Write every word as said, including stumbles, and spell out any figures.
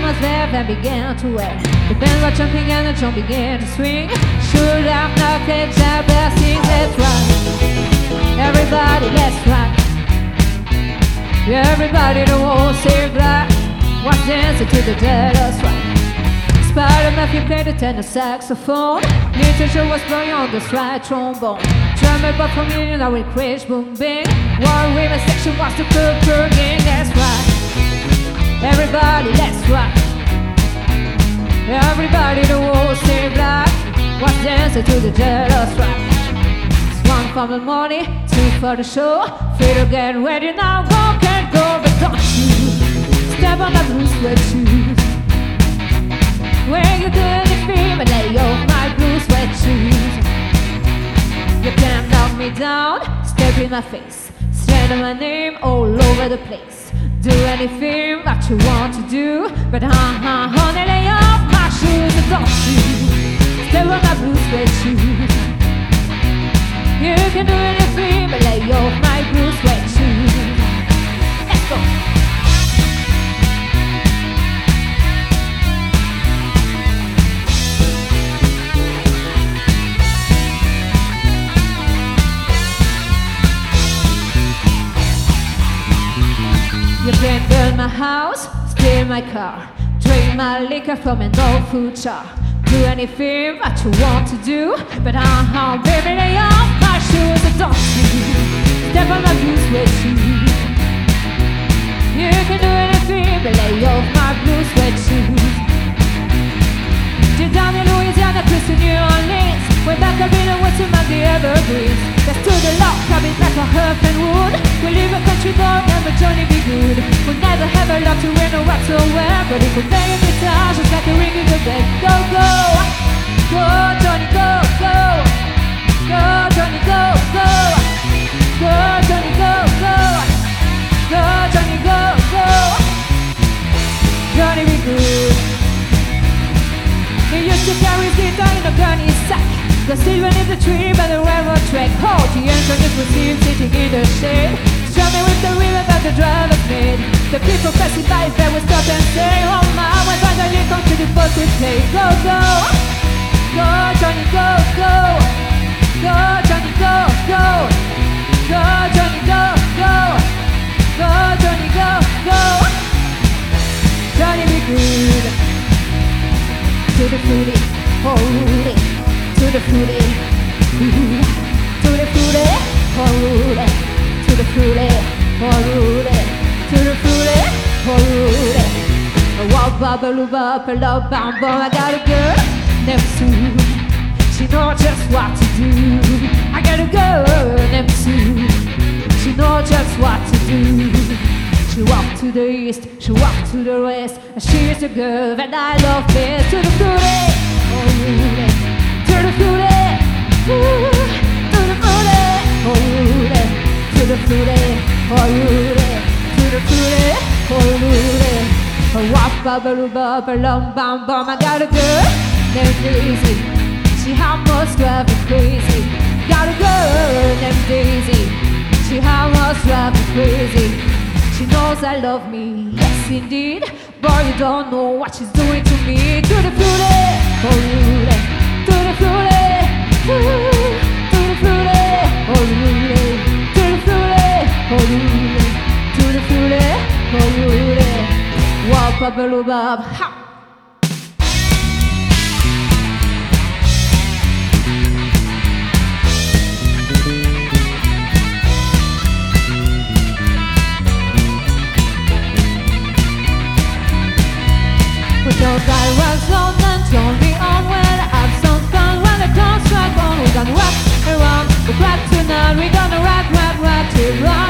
was there and began to wear. The band was jumping and the drum began to swing. Should have knocked it down, blessing, let's rock. Everybody, let's rock. Everybody that won't say black was dancing to the dead of strike. Spider-Man played the tenor saxophone. Literature was blowing on the stride trombone. Drummer but from me now with crash boom bang. One women's section was the purple gang. That's right. Everybody, let's rock. Everybody that won't say black was dancing to the dead of strike. It's one for the money, two for the show. Three to get ready now, walk and go. But don't you step on my blue sweat shoes. When you do anything but lay off my blue sweat shoes. You can't knock me down, step in my face, slander my name all over the place. Do anything that you want to do, but uh-huh, honey, lay off my shoes. And don't you step on my blue sweat shoes. You can do anything but lay off my blue sweat shoes. Let's go. You can burn my house, steal my car, drink my liquor from an old food jar. Do anything that you want to do, but uh-huh, baby, lay off my shoes. And don't you step on my blue sweat shoes. You can do anything but lay off my blue sweat shoes. You're down in Louisiana, close to New Orleans. Way back I've been away to my dear evergreens. Let's do the lock, coming back for herb and wood. We live a country boy, never Johnny be good. We'll never have a lot to win or whatsoever, but if we play a guitar just like a ring in the bell. Go, go, go, Johnny, go, go, go, Johnny, go, go, go, Johnny, go, go, go, Johnny, go, go, Johnny be good. He used to carry his guitar in a gunny sack. The silver in the tree by the railroad track. Hold the entrance was seen sitting in the shade, strumming with the rhythm that the drivers made. The people passing by they would stop and say, oh my, when finally come to the boat we play. Go, go, go, Johnny, go, go, go, Johnny, go, go, go, Johnny, go, go, go, Johnny, go, go, Johnny be good. To the fruity, oh Rudy, to the fruity, ooh, to the fruity, oh Rudy, to the fruity, oh Rudy, to the fruity, oh Rudy. Wop bubble bop, love bam bam. I got a girl named Sue. She knows just what to do. I got a girl named Sue. She knows just what to do. She walked to the east, she walked to the west, and she's the girl that I love best. To the fruity, oh Rudy, to the fruity, ooh, to the fruity, oh Rudy, to the fruity, oh Rudy, to the fruity, oh Rudy. Oh, wop bubble bubble lum bam bam. I got a girl named Daisy. She almost drive me crazy. Got a girl named Daisy. She almost drive me crazy. She knows I love me, yes indeed. Boy, you don't know what she's doing to me. To the fruity, oh Rudy, to the fruity, ooh, to the fruity, oh Rudy, to the fruity, oh Rudy, to the fruity, oh Rudy. Wop a baloo bob, ha! Put your guy was on and turn me on when I have some fun. When the clock's strike on, we're gonna rock around the clock tonight. We're gonna rock, rock, rock till right.